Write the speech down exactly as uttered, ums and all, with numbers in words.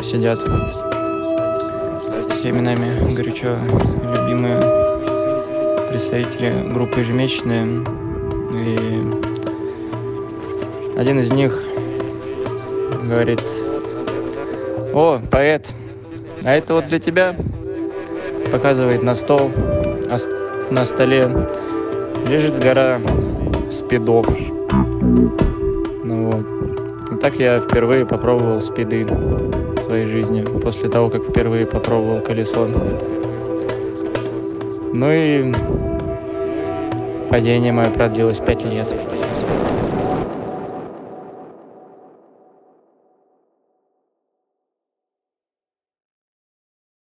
сидят всеми нами горячо любимые представители группы «Ежемесячные». И один из них говорит: «О, поэт, а это вот для тебя», показывает на стол, а на столе лежит гора спидов. Ну вот. И так я впервые попробовал спиды в своей жизни, после того, как впервые попробовал колесо. Ну и падение мое продлилось пять лет.